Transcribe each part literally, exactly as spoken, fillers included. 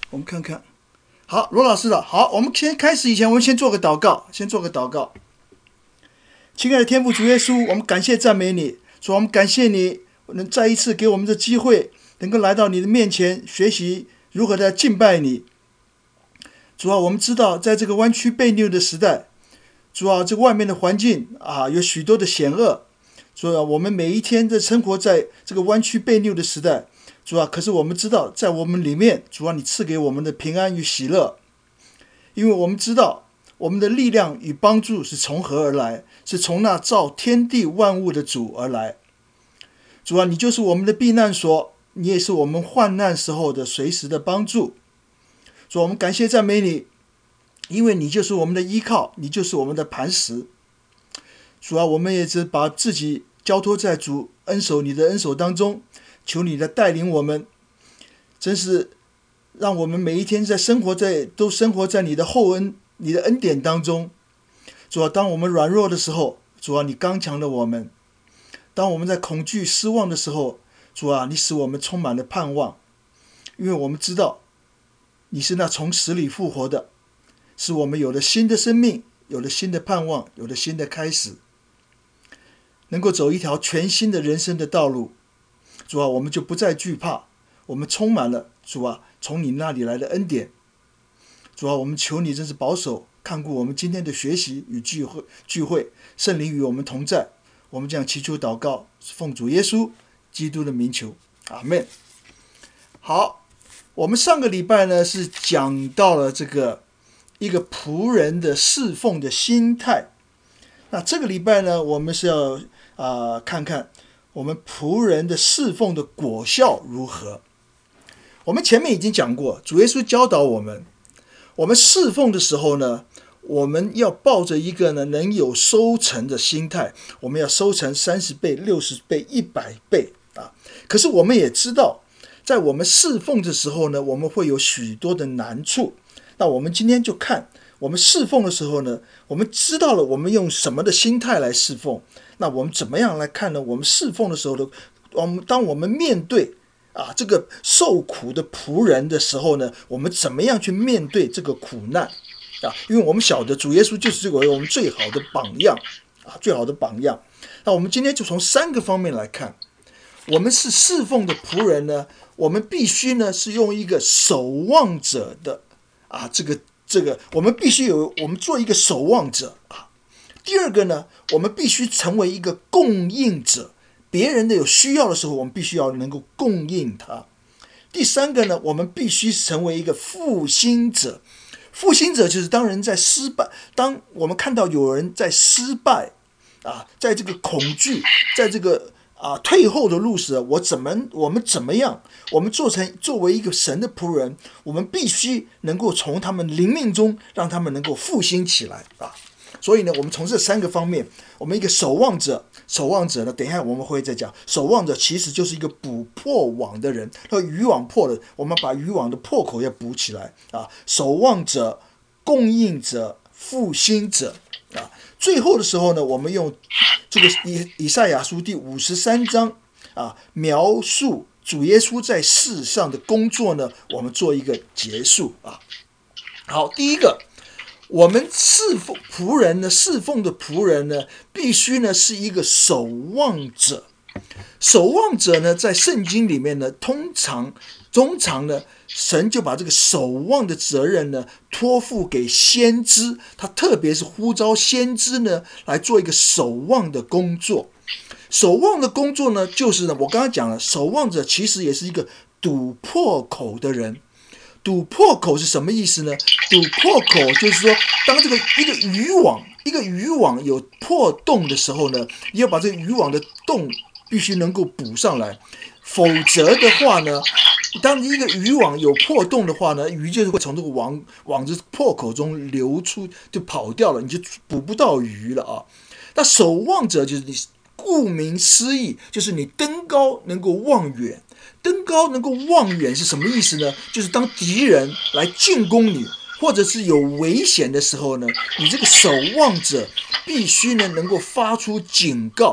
我们看看。好，罗老师的好，我们先开始以前，我们先做个祷告，先做个祷告。亲爱的天父主耶稣，我们感谢赞美你，主，我们感谢你能再一次给我们的机会，能够来到你的面前，学习如何的敬拜你。主啊，我们知道在这个弯曲悖逆的时代，主啊，这个外面的环境啊有许多的险恶，主啊，我们每一天在生活在这个弯曲悖逆的时代，主啊，可是我们知道在我们里面，主啊，你赐给我们的平安与喜乐，因为我们知道我们的力量与帮助是从何而来，是从那造天地万物的主而来。主啊，你就是我们的避难所，你也是我们患难时候的随时的帮助。主啊，我们感谢赞美你，因为你就是我们的依靠，你就是我们的磐石。主啊，我们也是把自己交托在主恩手你的恩手当中，求你的带领我们，真是让我们每一天在生活在都生活在你的厚恩你的恩典当中。主啊，当我们软弱的时候，主啊，你刚强了我们；当我们在恐惧失望的时候，主啊，你使我们充满了盼望，因为我们知道你是那从死里复活的，使我们有了新的生命，有了新的盼望，有了新的开始，能够走一条全新的人生的道路。主啊，我们就不再惧怕，我们充满了主啊从你那里来的恩典。主啊，我们求你真是保守看顾我们今天的学习与聚会，聚会圣灵与我们同在。我们这样祈求祷告，奉主耶稣基督的名求，阿们。好，我们上个礼拜呢是讲到了这个一个仆人的侍奉的心态。那这个礼拜呢，我们是要、呃、看看我们仆人的侍奉的果效如何。我们前面已经讲过，主耶稣教导我们，我们侍奉的时候呢，我们要抱着一个呢能有收成的心态，我们要收成三十倍、六十倍、一百倍啊。可是我们也知道，在我们侍奉的时候呢，我们会有许多的难处。那我们今天就看我们侍奉的时候呢，我们知道了我们用什么的心态来侍奉。那我们怎么样来看呢？我们侍奉的时候呢，我们当我们面对啊这个受苦的仆人的时候呢，我们怎么样去面对这个苦难啊？因为我们晓得主耶稣就是我们最好的榜样啊，最好的榜样。那我们今天就从三个方面来看，我们是侍奉的仆人呢，我们必须呢是用一个守望者的啊，这个这个，我们必须有，我们做一个守望者啊。第二个呢，我们必须成为一个供应者，别人的有需要的时候，我们必须要能够供应他。第三个呢，我们必须成为一个复兴者。复兴者就是当人在失败，当我们看到有人在失败啊，在这个恐惧，在这个啊退后的路时，我怎么我们怎么样？我们做成作为一个神的仆人，我们必须能够从他们灵命中让他们能够复兴起来啊。所以呢，我们从这三个方面，我们一个守望者，守望者呢，等一下我们会再讲，守望者其实就是一个补破网的人，那渔网破了，我们把渔网的破口要补起来啊。守望者、供应者、复兴者啊。最后的时候呢，我们用这个以以赛亚书第五十三章啊，描述主耶稣在世上的工作呢，我们做一个结束啊。好，第一个。我们侍奉仆人呢，侍奉的仆人呢，必须呢是一个守望者。守望者呢，在圣经里面呢，通常、通常呢，神就把这个守望的责任呢，托付给先知。他特别是呼召先知呢，来做一个守望的工作。守望的工作呢，就是呢，我刚刚讲了，守望者其实也是一个堵破口的人。堵破口是什么意思呢？堵破口就是说，当这个一个渔网，一个渔网有破洞的时候呢，你要把这个渔网的洞必须能够补上来，否则的话呢，当一个渔网有破洞的话呢，鱼就是会从这个网网子破口中流出，就跑掉了，你就捕不到鱼了啊。那守望者就是你，顾名思义，就是你登高能够望远。登高能够望远是什么意思呢？就是当敌人来进攻你，或者是有危险的时候呢，你这个守望者必须呢能够发出警告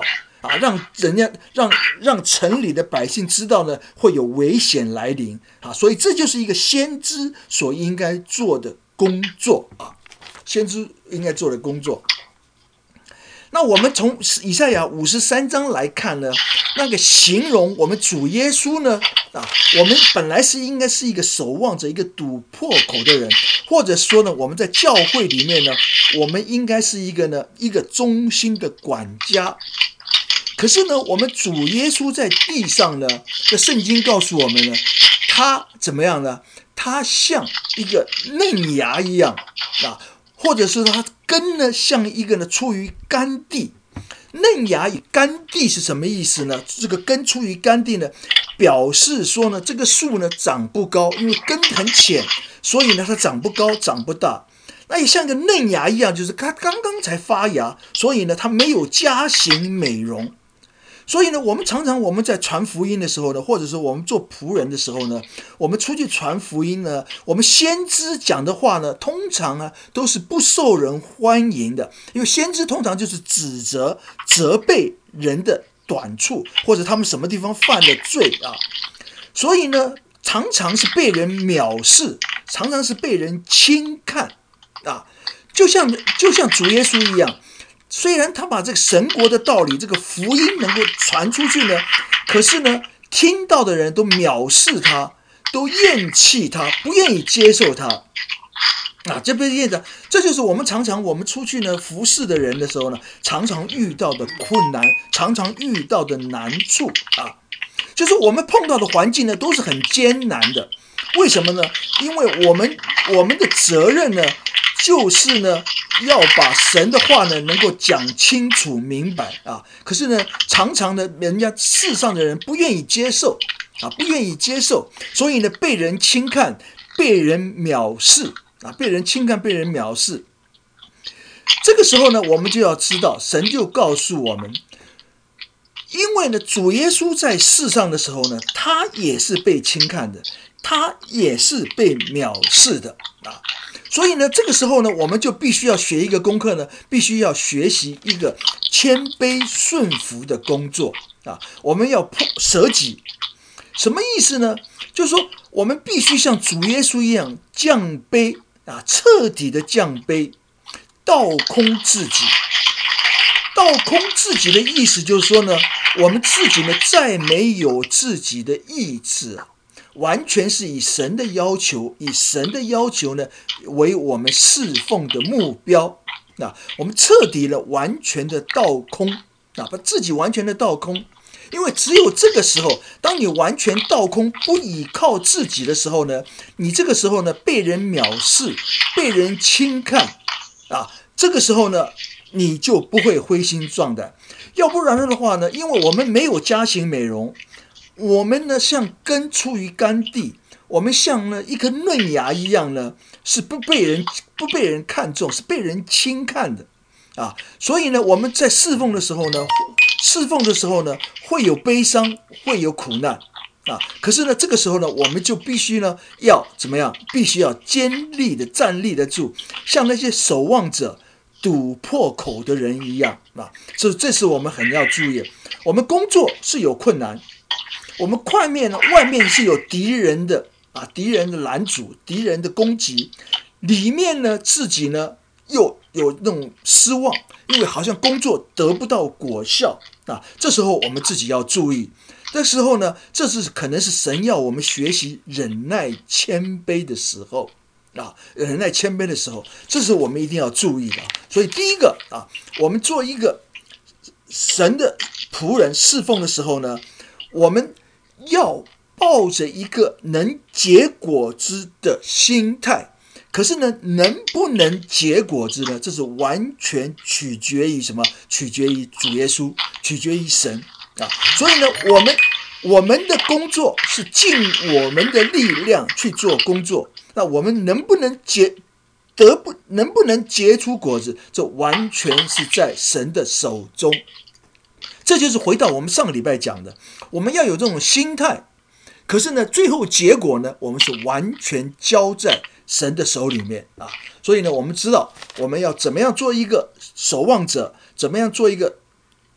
啊，让人家让让城里的百姓知道呢，会有危险来临啊，所以这就是一个先知所应该做的工作啊，先知应该做的工作。那我们从以赛亚五十三章来看呢，那个形容我们主耶稣呢，啊，我们本来是应该是一个守望着一个堵破口的人，或者说呢，我们在教会里面呢，我们应该是一个呢一个忠心的管家。可是呢，我们主耶稣在地上呢，这圣经告诉我们呢，他怎么样呢？他像一个嫩芽一样啊。或者是它根呢，像一个呢出于干地。嫩芽与干地是什么意思呢？这个根出于干地呢，表示说呢，这个树呢长不高，因为根很浅，所以呢它长不高，长不大。那也像一个嫩芽一样，就是它刚刚才发芽，所以呢它没有加型美容。所以呢，我们常常我们在传福音的时候呢，或者是我们做仆人的时候呢，我们出去传福音呢，我们先知讲的话呢，通常啊都是不受人欢迎的，因为先知通常就是指责、责备人的短处，或者他们什么地方犯了罪啊，所以呢，常常是被人藐视，常常是被人轻看啊，就像就像主耶稣一样。虽然他把这个神国的道理，这个福音能够传出去呢，可是呢，听到的人都藐视他，都厌弃他，不愿意接受他。啊，这边验证，这就是我们常常我们出去呢服侍的人的时候呢，常常遇到的困难，常常遇到的难处啊，就是我们碰到的环境呢都是很艰难的。为什么呢？因为我们我们的责任呢，就是呢要把神的话呢能够讲清楚明白啊。可是呢，常常呢人家世上的人不愿意接受啊，不愿意接受，所以呢被人轻看，被人藐视啊，被人轻看，被人藐视。这个时候呢，我们就要知道，神就告诉我们，因为呢，主耶稣在世上的时候呢，他也是被轻看的，他也是被藐视的啊。所以呢，这个时候呢，我们就必须要学一个功课呢，必须要学习一个谦卑顺服的工作啊。我们要舍己，什么意思呢？就是说，我们必须像主耶稣一样降卑啊，彻底的降卑，倒空自己。倒空自己的意思就是说呢，我们自己呢再没有自己的意志，完全是以神的要求，以神的要求呢为我们侍奉的目标。那我们彻底了，完全的倒空啊，把自己完全的倒空。因为只有这个时候，当你完全倒空，不倚靠自己的时候呢，你这个时候呢被人藐视，被人轻看啊，这个时候呢你就不会灰心壮胆。要不然的话呢，因为我们没有加型美容，我们呢像根出于干地，我们像呢一颗嫩芽一样呢，是不被人不被人看重，是被人轻看的啊。所以呢，我们在侍奉的时候呢，侍奉的时候呢，会有悲伤，会有苦难啊。可是呢，这个时候呢，我们就必须呢要怎么样？必须要坚立的站立得住，像那些守望者堵破口的人一样啊。这这是我们很要注意。我们工作是有困难，我们外面呢，外面是有敌人的啊，敌人的拦阻，敌人的攻击，里面呢自己呢又有那种失望，因为好像工作得不到果效啊。这时候我们自己要注意。这时候呢，这是可能是神要我们学习忍耐谦卑的时候啊，忍耐谦卑的时候，这是我们一定要注意的。所以第一个啊，我们做一个神的仆人侍奉的时候呢，我们要抱着一个能结果子的心态。可是呢，能不能结果子呢？这是完全取决于什么？取决于主耶稣，取决于神啊。所以呢，我们我们的工作是尽我们的力量去做工作。那我们能不能结得不能不能结出果子？这完全是在神的手中。这就是回到我们上个礼拜讲的，我们要有这种心态。可是呢，最后结果呢，我们是完全交在神的手里面啊。所以呢，我们知道我们要怎么样做一个守望者，怎么样做一个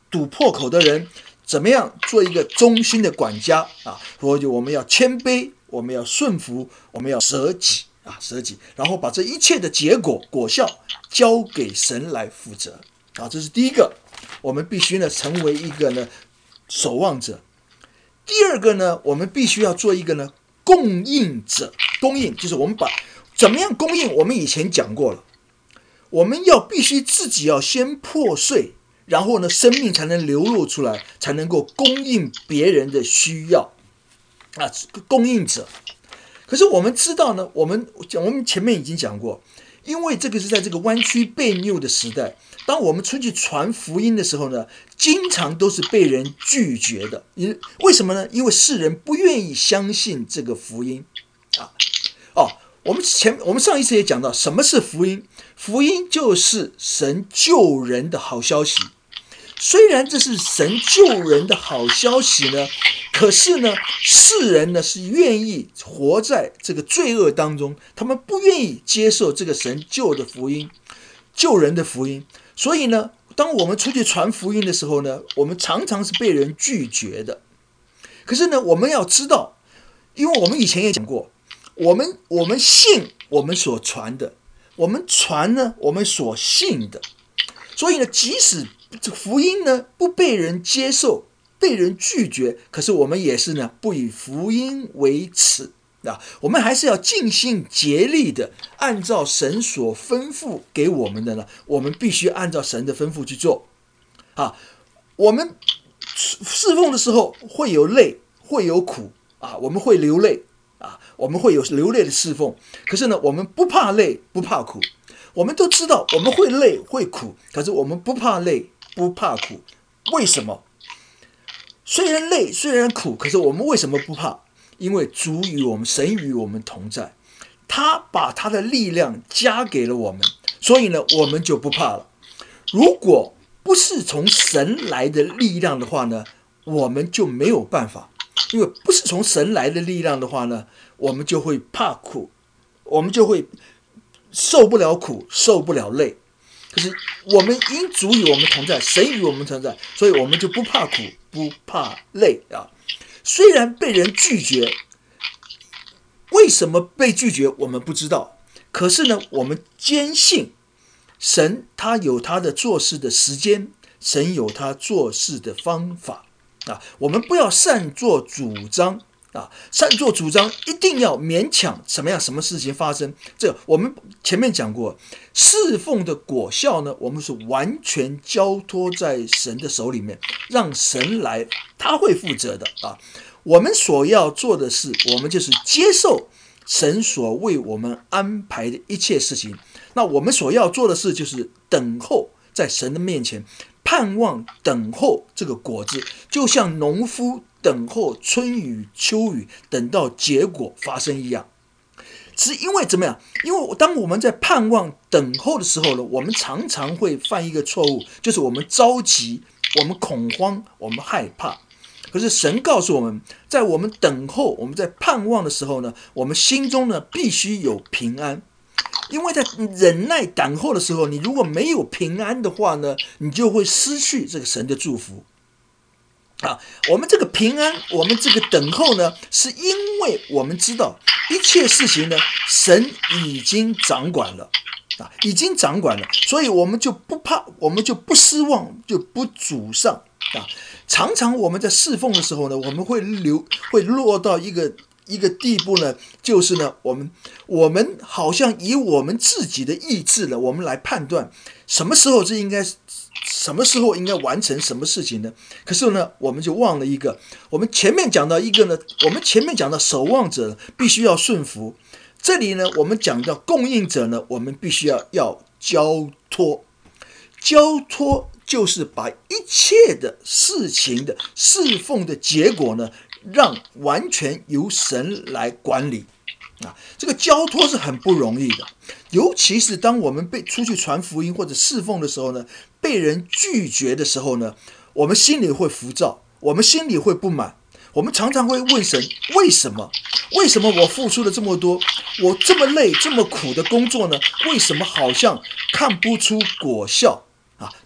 堵破口的人，怎么样做一个忠心的管家啊？所以我们要谦卑，我们要顺服，我们要舍己啊，舍己，然后把这一切的结果果效交给神来负责啊。这是第一个，我们必须呢成为一个呢守望者。第二个呢，我们必须要做一个呢供应者。供应就是我们把怎么样供应，我们以前讲过了，我们要必须自己要先破碎，然后呢生命才能流露出来，才能够供应别人的需要啊，供应者。可是我们知道呢，我们我们前面已经讲过，因为这个是在这个弯曲悖谬的时代，当我们出去传福音的时候呢，经常都是被人拒绝的。为什么呢？因为世人不愿意相信这个福音啊。哦，我们前我们上一次也讲到，什么是福音？福音就是神救人的好消息。虽然这是神救人的好消息呢，可是呢，世人呢是愿意活在这个罪恶当中，他们不愿意接受这个神救的福音，救人的福音。所以呢，当我们出去传福音的时候呢，我们常常是被人拒绝的。可是呢，我们要知道，因为我们以前也讲过，我们我们信我们所传的，我们传呢我们所信的。所以呢，即使这福音呢不被人接受，被人拒绝，可是我们也是呢不以福音为耻啊，我们还是要尽心竭力的按照神所吩咐给我们的呢，我们必须按照神的吩咐去做啊。我们侍奉的时候会有累，会有苦啊，我们会流泪啊，我们会有流泪的侍奉。可是呢，我们不怕累，不怕苦。我们都知道我们会累会苦，可是我们不怕累不怕苦。为什么？虽然累虽然苦，可是我们为什么不怕？因为主与我们，神与我们同在，他把他的力量加给了我们，所以呢我们就不怕了。如果不是从神来的力量的话呢，我们就没有办法。因为不是从神来的力量的话呢，我们就会怕苦，我们就会受不了苦，受不了累。可是我们因主与我们同在，神与我们同在，所以我们就不怕苦，不怕累啊。虽然被人拒绝，为什么被拒绝我们不知道，可是呢，我们坚信神他有他的做事的时间，神有他做事的方法啊。我们不要擅作主张啊，擅作主张一定要勉强什么样什么事情发生。这个我们前面讲过，侍奉的果效呢，我们是完全交托在神的手里面，让神来，他会负责的啊。我们所要做的是，我们就是接受神所为我们安排的一切事情。那我们所要做的事就是等候在神的面前，盼望等候这个果子，就像农夫等候春雨秋雨，等到结果发生一样。是因为怎么样？因为当我们在盼望等候的时候呢，我们常常会犯一个错误，就是我们着急，我们恐慌，我们害怕。可是神告诉我们，在我们等候，我们在盼望的时候呢，我们心中呢必须有平安。因为在忍耐等候的时候，你如果没有平安的话呢，你就会失去这个神的祝福啊。我们这个平安，我们这个等候呢，是因为我们知道一切事情呢，神已经掌管了啊，已经掌管了，所以我们就不怕，我们就不失望，就不沮丧啊。常常我们在侍奉的时候呢，我们会流会落到一个一个地步呢，就是呢，我们我们好像以我们自己的意志呢，我们来判断什么时候是应该，什么时候应该完成什么事情呢？可是呢，我们就忘了一个，我们前面讲到一个呢，我们前面讲到守望者必须要顺服，这里呢，我们讲到供应者呢，我们必须要要交托，交托。就是把一切的事情的侍奉的结果呢，让完全由神来管理啊。这个交托是很不容易的，尤其是当我们被出去传福音或者侍奉的时候呢，被人拒绝的时候呢，我们心里会浮躁，我们心里会不满，我们常常会问神，为什么？为什么我付出了这么多，我这么累这么苦的工作呢？为什么好像看不出果效？啊，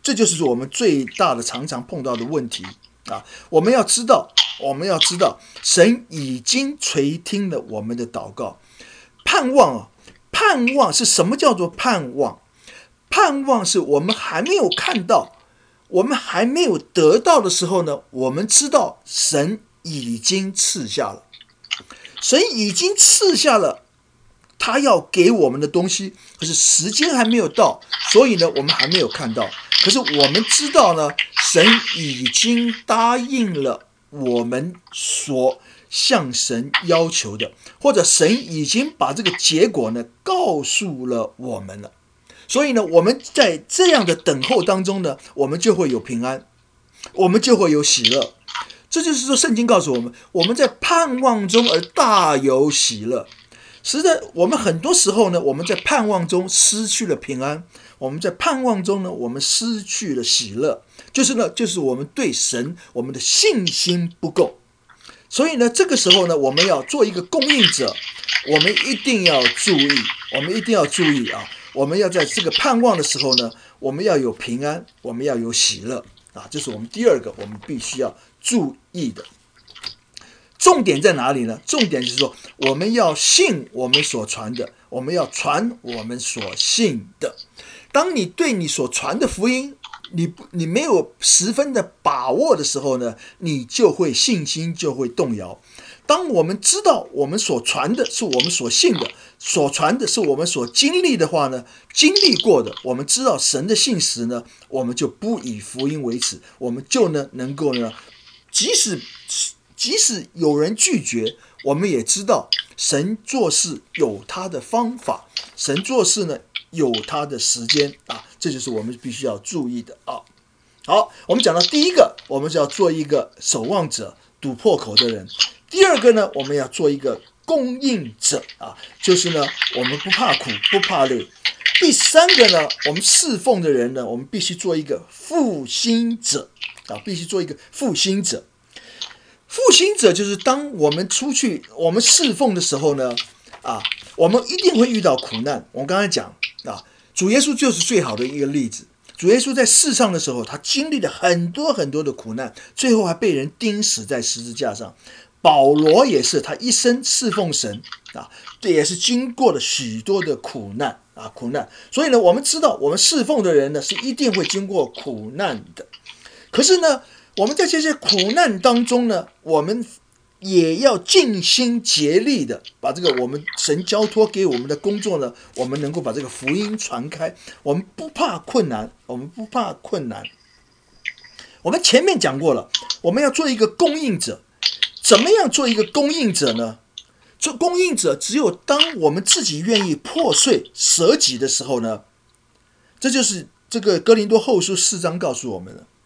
这就是我们最大的常常碰到的问题啊！我们要知道，我们要知道，神已经垂听了我们的祷告。盼望啊，盼望是什么叫做盼望？盼望是我们还没有看到，我们还没有得到的时候呢，我们知道神已经赐下了，神已经赐下了他要给我们的东西，可是时间还没有到，所以呢，我们还没有看到。可是我们知道呢，神已经答应了我们所向神要求的，或者神已经把这个结果呢告诉了我们了。所以呢，我们在这样的等候当中呢，我们就会有平安，我们就会有喜乐。这就是说，圣经告诉我们，我们在盼望中而大有喜乐。实在，我们很多时候呢，我们在盼望中失去了平安，我们在盼望中呢，我们失去了喜乐，就是呢，就是我们对神我们的信心不够。所以呢，这个时候呢，我们要做一个供应者，我们一定要注意，我们一定要注意啊！我们要在这个盼望的时候呢，我们要有平安，我们要有喜乐啊！这是我们第二个我们必须要注意的。重点在哪里呢？重点就是说，我们要信我们所传的，我们要传我们所信的。当你对你所传的福音，你你没有十分的把握的时候呢，你就会信心就会动摇。当我们知道我们所传的是我们所信的，所传的是我们所经历的话呢，经历过的，我们知道神的信实呢，我们就不以福音为耻，我们就呢能够呢，即使即使有人拒绝，我们也知道神做事有他的方法，神做事呢有他的时间啊，这就是我们必须要注意的啊。好，我们讲到第一个，我们是要做一个守望者，堵破口的人。第二个呢，我们要做一个供应者啊，就是呢，我们不怕苦，不怕累。第三个呢，我们侍奉的人呢，我们必须做一个复兴者啊，必须做一个复兴者。复兴者就是当我们出去，我们侍奉的时候呢，啊，我们一定会遇到苦难。我刚才讲啊，主耶稣就是最好的一个例子。主耶稣在世上的时候，他经历了很多很多的苦难，最后还被人钉死在十字架上。保罗也是，他一生侍奉神啊，这也是经过了许多的苦难啊，苦难。所以呢，我们知道，我们侍奉的人呢，是一定会经过苦难的。可是呢，我们在这些苦难当中呢，我们也要尽心竭力的把这个我们神交托给我们的工作呢，我们能够把这个福音传开。我们不怕困难，我们不怕困难。我们前面讲过了，我们要做一个供应者。怎么样做一个供应者呢？做供应者，只有当我们自己愿意破碎舍己的时候呢，这就是这个哥林多后书四章告诉我们的。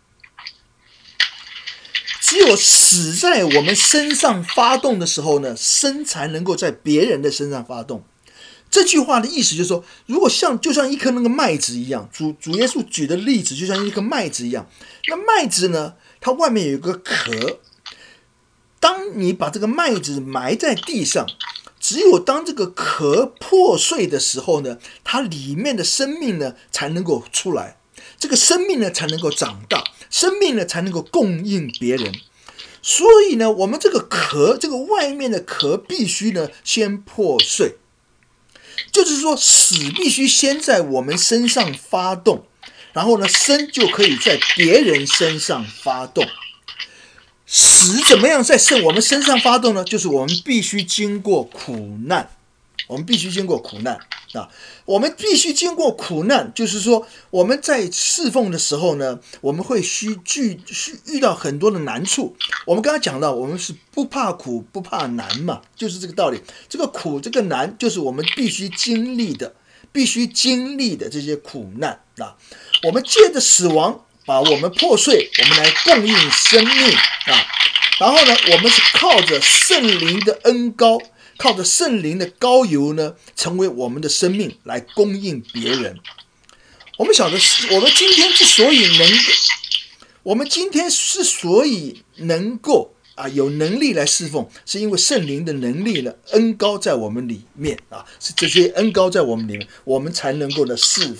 只有死在我们身上发动的时候呢，生才能够在别人的身上发动。这句话的意思就是说，如果像就像一颗那个麦子一样，主主耶稣举的例子就像一颗麦子一样，那麦子呢，它外面有一个壳。当你把这个麦子埋在地上，只有当这个壳破碎的时候呢，它里面的生命呢才能够出来，这个生命呢才能够长大，生命呢才能够供应别人。所以呢，我们这个壳，这个外面的壳必须呢先破碎，就是说死必须先在我们身上发动，然后呢生就可以在别人身上发动。死怎么样在我们身上发动呢？就是我们必须经过苦难，我们必须经过苦难啊！我们必须经过苦难，就是说我们在侍奉的时候呢，我们会需具需遇到很多的难处。我们刚才讲到，我们是不怕苦，不怕难嘛，就是这个道理。这个苦，这个难，就是我们必须经历的，必须经历的这些苦难啊！我们借着死亡。把我们破碎，我们来供应生命啊！然后呢，我们是靠着圣灵的恩膏，靠着圣灵的膏油呢，成为我们的生命来供应别人。我们晓得，我们今天之所以能，我们今天之所以能够啊有能力来侍奉，是因为圣灵的能力呢，恩膏在我们里面啊，是这些恩膏在我们里面，我们才能够呢侍奉。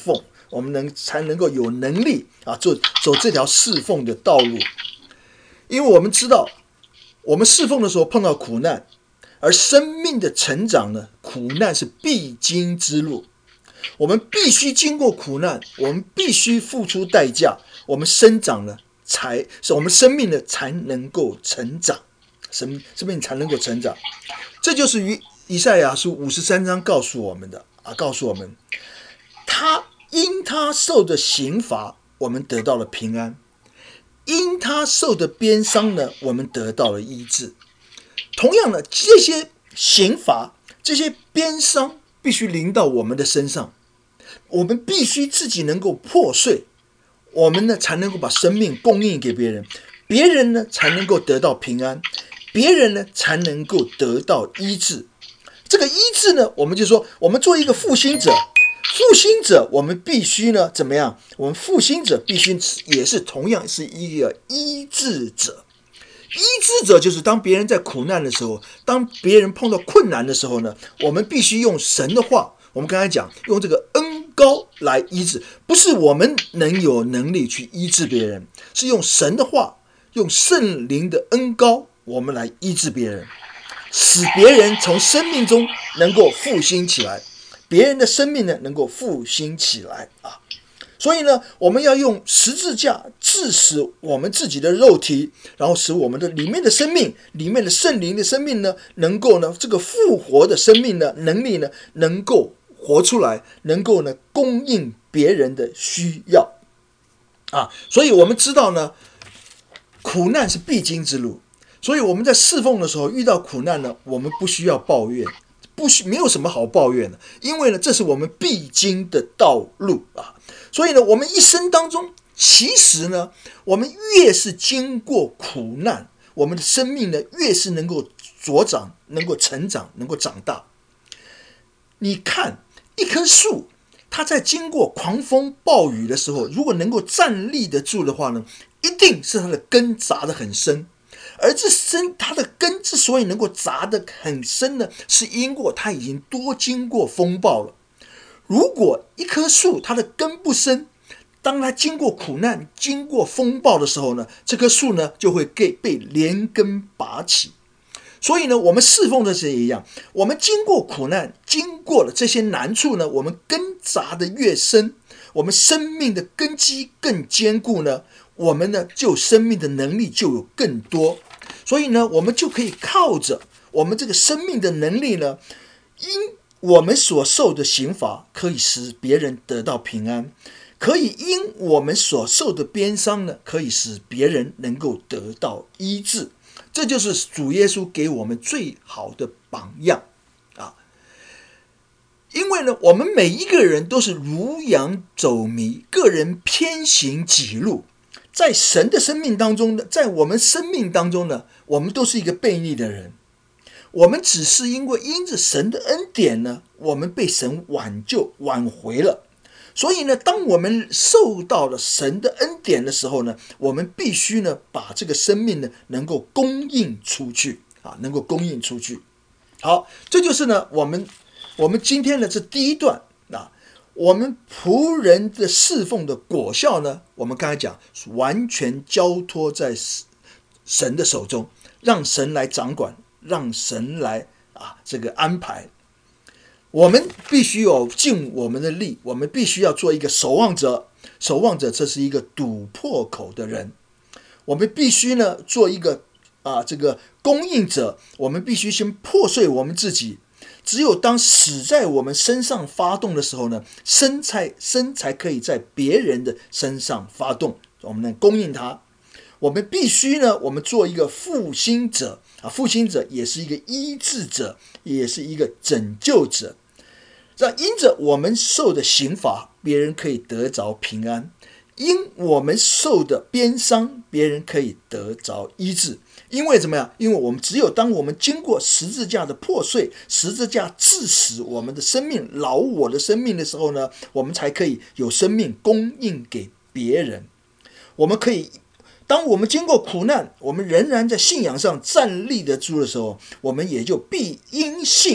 我们能才能够有能力啊，走走这条侍奉的道路。因为我们知道，我们侍奉的时候碰到苦难，而生命的成长呢，苦难是必经之路。我们必须经过苦难，我们必须付出代价，我们生长了才，我们生命呢才能够成长，生生命才能够成长。这就是于以赛亚书五十三章告诉我们的啊，告诉我们，他因他受的刑罚，我们得到了平安；因他受的鞭伤呢，我们得到了医治。同样的，这些刑罚、这些鞭伤必须临到我们的身上，我们必须自己能够破碎，我们呢才能够把生命供应给别人，别人呢才能够得到平安，别人呢才能够得到医治。这个医治呢，我们就说，我们做一个复兴者，复兴者我们必须呢怎么样？我们复兴者必须也是同样是一个医治者。医治者就是当别人在苦难的时候，当别人碰到困难的时候呢，我们必须用神的话，我们刚才讲用这个恩膏来医治，不是我们能有能力去医治别人，是用神的话，用圣灵的恩膏，我们来医治别人，使别人从生命中能够复兴起来，别人的生命呢能够复兴起来啊。所以呢，我们要用十字架治死我们自己的肉体，然后使我们的里面的生命，里面的圣灵的生命呢，能够呢这个复活的生命呢能力呢，能够活出来，能够呢供应别人的需要啊。所以我们知道呢，苦难是必经之路。所以我们在侍奉的时候遇到苦难呢，我们不需要抱怨，不需没有什么好抱怨的，因为呢，这是我们必经的道路啊。所以呢，我们一生当中，其实呢，我们越是经过苦难，我们的生命呢，越是能够茁长，能够成长，能够长大。你看一棵树，它在经过狂风暴雨的时候，如果能够站立得住的话呢，一定是它的根扎得很深。而这深，它的根之所以能够扎得很深呢，是因为它已经多经过风暴了。如果一棵树它的根不深，当它经过苦难、经过风暴的时候呢，这棵树呢就会被连根拔起。所以呢，我们侍奉的是也一样，我们经过苦难，经过了这些难处呢，我们根扎得越深，我们生命的根基更坚固呢，我们呢就生命的能力就有更多。所以呢，我们就可以靠着我们这个生命的能力呢，因我们所受的刑罚可以使别人得到平安，可以因我们所受的鞭伤呢，可以使别人能够得到医治。这就是主耶稣给我们最好的榜样啊！因为呢，我们每一个人都是如羊走迷，个人偏行己路。在神的生命当中呢，在我们生命当中呢，我们都是一个悖逆的人。我们只是因为因着神的恩典呢，我们被神挽救挽回了。所以呢，当我们受到了神的恩典的时候呢，我们必须呢把这个生命呢能够供应出去啊，能够供应出去。好，这就是呢我们我们今天的这第一段啊，我们仆人的侍奉的果效呢，我们刚才讲完全交托在神的手中，让神来掌管，让神来啊这个安排。我们必须有尽我们的力，我们必须要做一个守望者。守望者，这是一个堵破口的人。我们必须呢做一个啊这个供应者，我们必须先破碎我们自己。只有当死在我们身上发动的时候呢，生才生才可以在别人的身上发动，我们能供应他。我们必须呢，我们做一个复兴者啊，复兴者也是一个医治者，也是一个拯救者。让因着我们受的刑罚，别人可以得着平安；因我们受的鞭伤，别人可以得着医治。因为怎么样？因为我们只有当我们经过十字架的破碎，十字架致死我们的生命、老我的生命的时候呢，我们才可以有生命供应给别人。我们可以。当我们经过苦难，我们仍然在信仰上站立得住的时候，我们也就必因信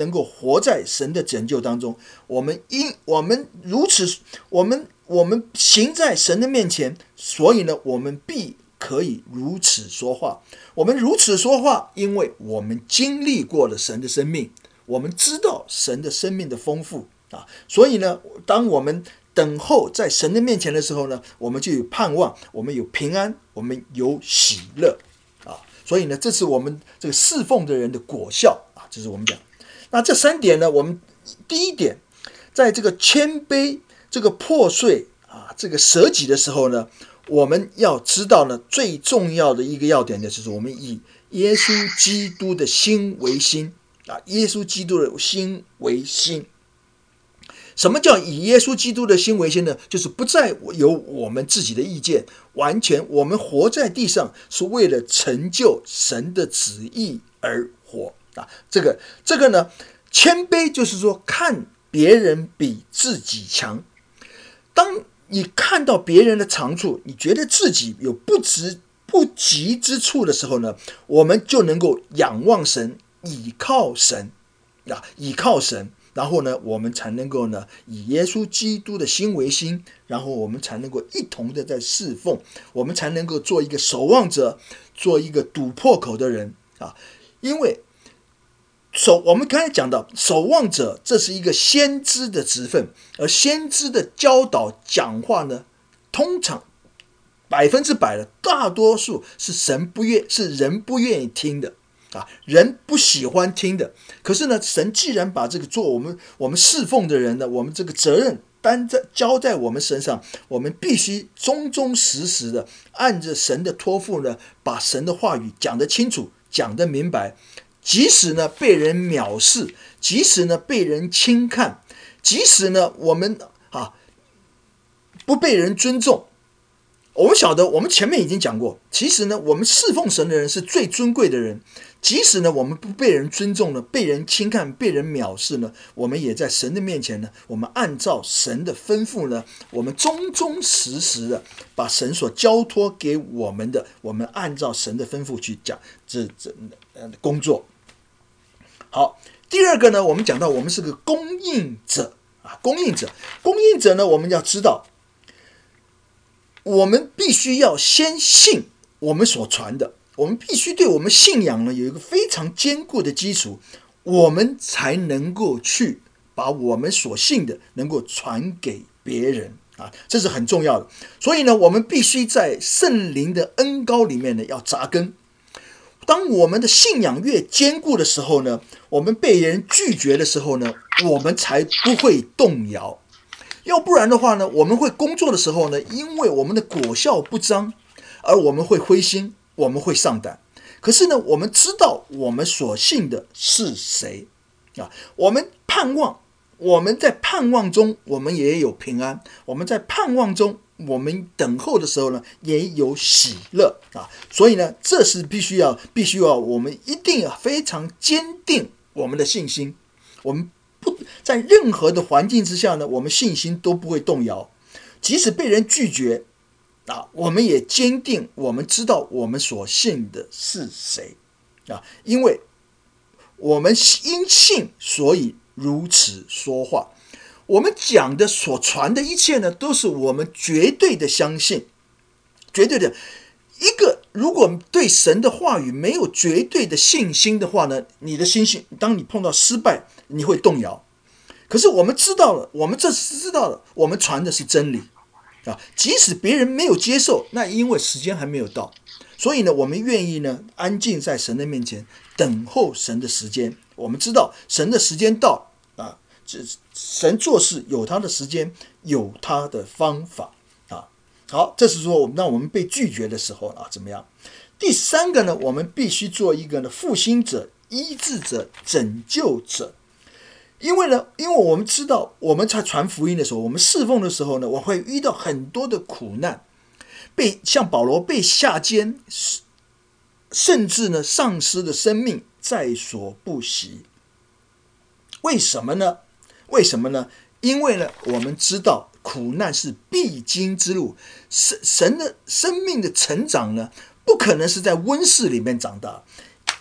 能够活在神的拯救当中。我们因我们如此，我们我们行在神的面前，所以呢，我们必可以如此说话。我们如此说话，因为我们经历过了神的生命，我们知道神的生命的丰富啊。所以呢，当我们等候在神的面前的时候呢，我们就有盼望，我们有平安，我们有喜乐啊。所以呢，这是我们这个侍奉的人的果效啊，这是我们讲。那这三点呢，我们第一点，在这个谦卑、这个破碎啊、这个舍己的时候呢，我们要知道呢，最重要的一个要点呢，就是我们以耶稣基督的心为心啊，耶稣基督的心为心。什么叫以耶稣基督的心为心呢？就是不再有我们自己的意见，完全我们活在地上是为了成就神的旨意而活啊。这个这个呢，谦卑就是说看别人比自己强。当你看到别人的长处，你觉得自己有不足不及之处的时候呢，我们就能够仰望神，倚靠神啊，倚靠神。然后呢，我们才能够呢，以耶稣基督的心为心，然后我们才能够一同的在侍奉，我们才能够做一个守望者，做一个堵破口的人啊。因为守，我们刚才讲到守望者，这是一个先知的职分，而先知的教导讲话呢，通常百分之百的大多数是神不愿，是人不愿意听的。啊，人不喜欢听的。可是呢，神既然把这个做我们我们侍奉的人呢，我们这个责任担在交在我们身上，我们必须忠忠实实的按着神的托付呢，把神的话语讲得清楚，讲得明白。即使呢被人藐视，即使呢被人轻看，即使呢我们啊不被人尊重。我们晓得，我们前面已经讲过，其实呢，我们侍奉神的人是最尊贵的人。即使呢，我们不被人尊重呢，被人轻看，被人藐视呢，我们也在神的面前呢，我们按照神的吩咐呢，我们忠忠实实的把神所交托给我们的，我们按照神的吩咐去讲这这工作。好，第二个呢，我们讲到我们是个供应者啊，供应者，供应者呢，我们要知道，我们必须要先信我们所传的，我们必须对我们信仰呢有一个非常坚固的基础，我们才能够去把我们所信的能够传给别人啊，这是很重要的。所以呢，我们必须在圣灵的恩膏里面呢要扎根。当我们的信仰越坚固的时候呢，我们被人拒绝的时候呢，我们才不会动摇。要不然的话呢，我们会工作的时候呢，因为我们的果效不彰，而我们会灰心，我们会丧胆。可是呢，我们知道我们所信的是谁啊？我们盼望，我们在盼望中，我们也有平安；我们在盼望中，我们等候的时候呢，也有喜乐啊。所以呢，这是必须要，必须要，我们一定要非常坚定我们的信心。我们不在任何的环境之下呢，我们信心都不会动摇，即使被人拒绝啊，我们也坚定，我们知道我们所信的是谁啊，因为我们因信，所以如此说话。我们讲的所传的一切呢，都是我们绝对的相信，绝对的。一个如果对神的话语没有绝对的信心的话呢，你的信心，当你碰到失败，你会动摇。可是我们知道了，我们这次知道了，我们传的是真理啊，即使别人没有接受，那因为时间还没有到，所以呢，我们愿意呢安静在神的面前，等候神的时间。我们知道神的时间到啊，神做事有他的时间，有他的方法啊。好，这是说我们当我们被拒绝的时候啊，怎么样？第三个呢，我们必须做一个呢复兴者、医治者、拯救者。因为呢，因为我们知道，我们在传福音的时候，我们侍奉的时候呢，我会遇到很多的苦难，被像保罗被下监，甚至呢丧失的生命在所不惜。为什么呢？为什么呢？因为呢，我们知道苦难是必经之路，神的生命的成长呢，不可能是在温室里面长大。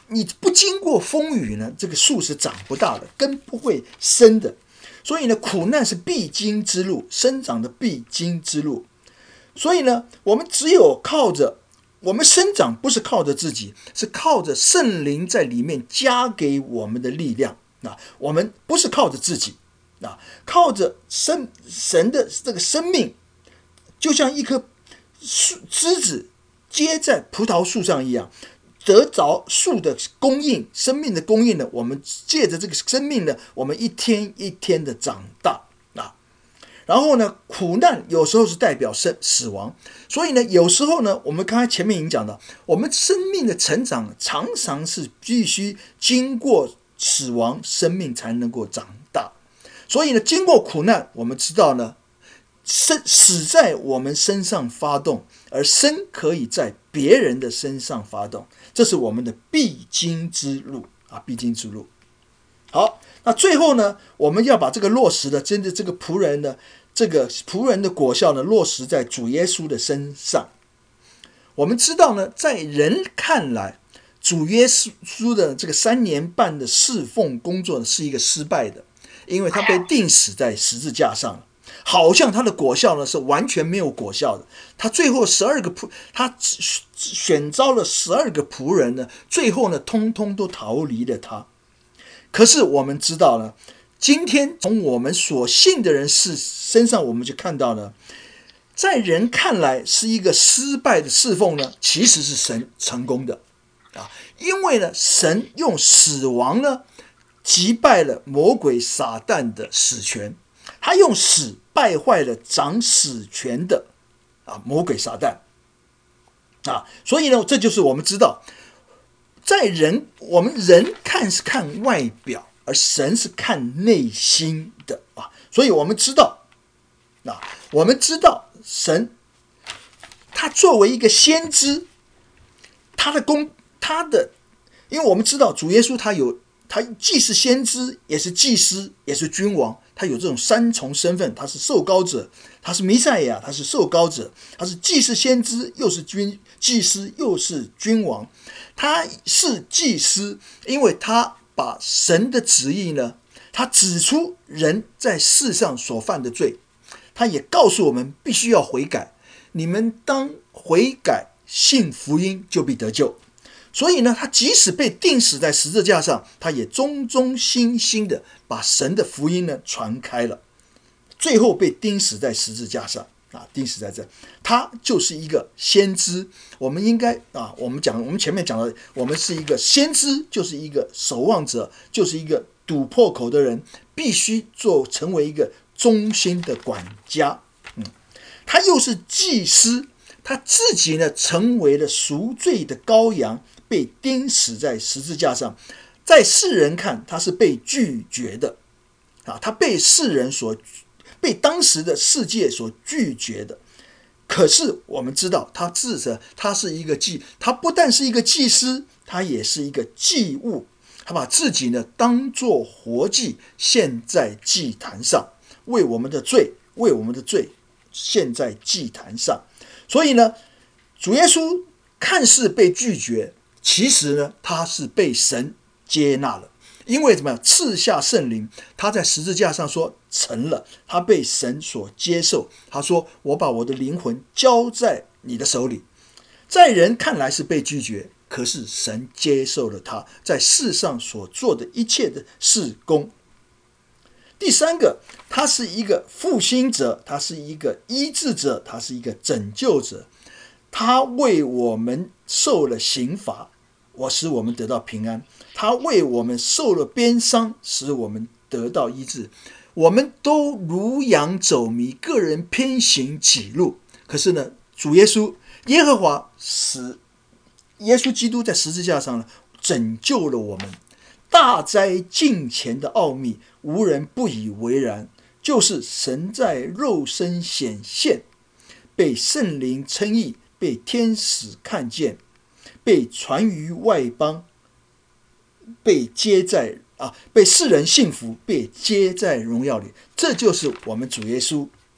你不经过风雨呢，这个树是长不大的，根不会生的。所以呢，苦难是必经之路，生长的必经之路。所以呢，我们只有靠着我们生长，不是靠着自己，是靠着圣灵在里面加给我们的力量。啊，我们不是靠着自己，啊，靠着神神的这个生命，就像一颗枝子接在葡萄树上一样，得着树的供应，生命的供应呢，我们借着这个生命呢，我们一天一天的长大啊。然后呢，苦难有时候是代表生死亡，所以呢，有时候呢，我们刚才前面已经讲到，我们生命的成长常常是必须经过死亡，生命才能够长大。所以呢，经过苦难，我们知道呢，生死在我们身上发动，而生可以在别人的身上发动，这是我们的必经之路啊，必经之路。好，那最后呢，我们要把这个落实的，真的这个仆人呢，这个仆人的果效呢，落实在主耶稣的身上。我们知道呢，在人看来，主耶稣的这个三年半的侍奉工作是一个失败的，因为他被钉死在十字架上了。好像他的果效呢是完全没有果效的。他最后十二个仆，他选召了十二个仆人呢，最后呢，通通都逃离了他。可是我们知道呢，今天从我们所信的人是身上，我们就看到呢，在人看来是一个失败的侍奉呢，其实是神成功的啊，因为呢，神用死亡呢击败了魔鬼撒旦的死权。他用死败坏了掌死权的啊魔鬼撒旦啊，所以呢，这就是我们知道，在人我们人看是看外表，而神是看内心的啊，所以我们知道啊，我们知道神他作为一个先知，他的功他的，因为我们知道主耶稣他有他既是先知，也是祭司，也是君王。他有这种三重身份，他是受膏者，他是弥赛亚，他是受膏者，他是既是先知，又是君祭司，又是君王。他是祭司，因为他把神的旨意呢，他指出人在世上所犯的罪，他也告诉我们必须要悔改，你们当悔改，信福音，就必得救。所以呢，他即使被钉死在十字架上，他也忠忠心心的把神的福音呢传开了，最后被钉死在十字架上啊，钉死在这，他就是一个先知。我们应该啊，我们讲，我们前面讲的，我们是一个先知，就是一个守望者，就是一个堵破口的人，必须做成为一个忠心的管家。嗯，他又是祭司，他自己呢成为了赎罪的羔羊。被钉死在十字架上，在世人看他是被拒绝的啊，他被世人所被当时的世界所拒绝的。可是我们知道，他至少他是一个祭，他不但是一个祭司，他也是一个祭物，他把自己呢当作活祭献在祭坛上，为我们的罪，为我们的罪献在祭坛上。所以呢，主耶稣看似被拒绝，其实呢，他是被神接纳了，因为怎么样？赐下圣灵，他在十字架上说成了，他被神所接受。他说：“我把我的灵魂交在你的手里。”在人看来是被拒绝，可是神接受了他在世上所做的一切的事工。第三个，他是一个复兴者，他是一个医治者，他是一个拯救者。他为我们受了刑罚，我使我们得到平安；他为我们受了鞭伤，使我们得到医治。我们都如羊走迷，个人偏行己路。可是呢，主耶稣耶和华使耶稣基督在十字架上呢，拯救了我们。大哉近前的奥秘，无人不以为然，就是神在肉身显现，被圣灵称义，被天使看见，被传于外邦，被接在啊，被世人信服，被接在荣耀里。这就是我们主耶稣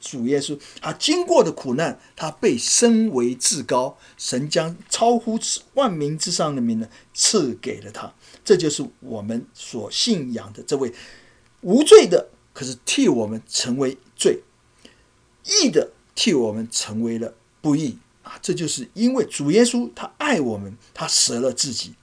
主耶稣，他经过的苦难，他被升为至高，神将超乎万民之上的名呢赐给了他。这就是我们所信仰的这位无罪的，可是替我们成为罪，义的替我们成为了不义啊！这就是因为主耶稣他爱我们，他舍了自己。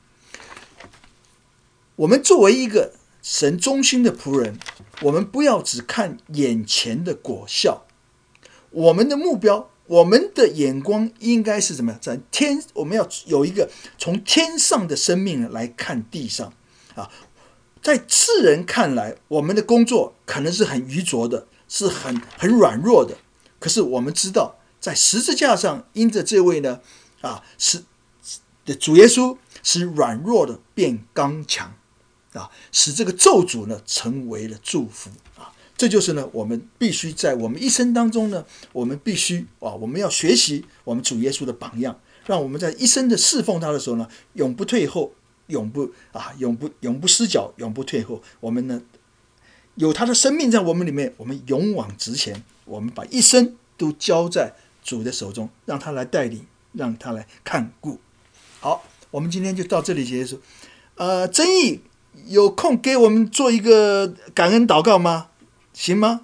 我们作为一个神忠心的仆人，我们不要只看眼前的果效，我们的目标，我们的眼光应该是怎么样？在天，我们要有一个从天上的生命来看地上啊。在世人看来，我们的工作可能是很愚拙的，是很很软弱的。可是我们知道，在十字架上，因着这位呢啊，是的主耶稣使软弱的变刚强。啊，使这个咒诅呢成为了祝福啊！这就是呢，我们必须在我们一生当中呢，我们必须啊，我们要学习我们主耶稣的榜样，让我们在一生的侍奉他的时候呢，永不退后，永不啊，永不永不失脚，永不退后。我们呢，有他的生命在我们里面，我们勇往直前，我们把一生都交在主的手中，让他来带领，让他来看顾。好，我们今天就到这里结束。呃，曾毅。有空给我们做一个感恩祷告吗？行吗？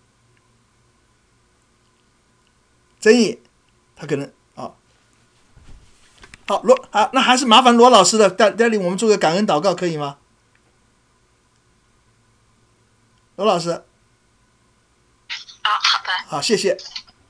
曾毅，他可能啊，好罗啊，那还是麻烦罗老师的带带领我们做个感恩祷告，可以吗？罗老师， 啊，好的， 好，谢谢。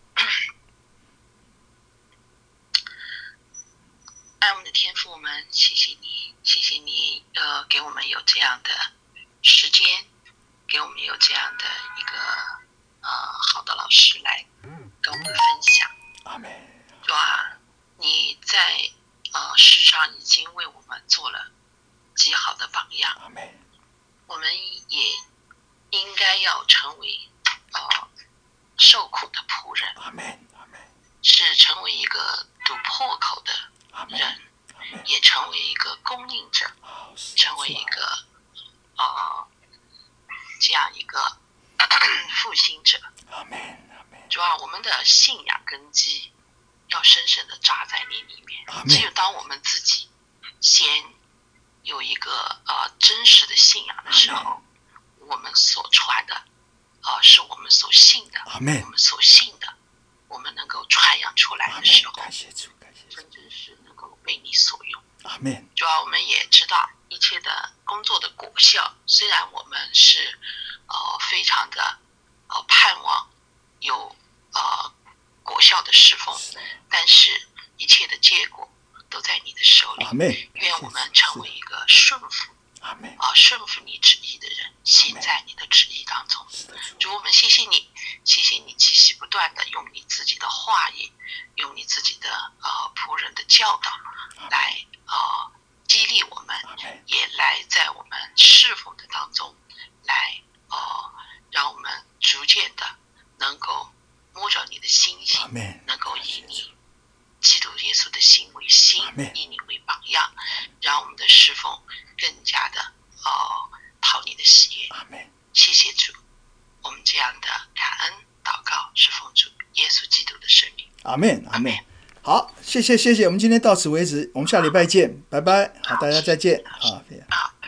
爱我们的天父，我们谢谢你，谢谢你，呃，给我们有这样的时间，给我们有这样的一个呃好的老师来跟我们分享。 阿们。 主啊，你在呃世上已经为我们做了极好的榜样。 阿们。 我们也应该要成为呃受苦的仆人。 阿们。阿们。 是成为一个堵破口的人，也成为一个供应者，成为一个呃这样一个复兴者。主啊，我们的信仰根基要深深的扎在你里面。只有当我们自己先有一个呃真实的信仰的时候，我们所传的呃是我们所信的，我们所信的，我们能够传扬出来的时候，真正是能够被你所用。 阿们。 主要我们也知道一切的工作的果效，虽然我们是呃非常的呃盼望有呃果效的侍奉，但是一切的结果都在你的手里。 阿们。 愿我们成为一个顺服阿们啊顺服你旨意的人，行在你的旨意当中。主，我们谢谢你，谢谢你继续不断的用你自己的话语，用你自己的呃仆人的教导来呃激励我们，也来在我们侍奉的当中来呃让我们逐渐的能够摸着你的心意，能够以你基督耶稣的心为心，以你为榜样，让我们的侍奉更加的呃讨你的喜悦。谢谢主，我们这样的感恩祷告是奉主耶稣基督的圣名。 阿们，阿们。好，谢谢谢谢，我们今天到此为止，我们下礼拜见，拜拜。好，大家再见。好， 好。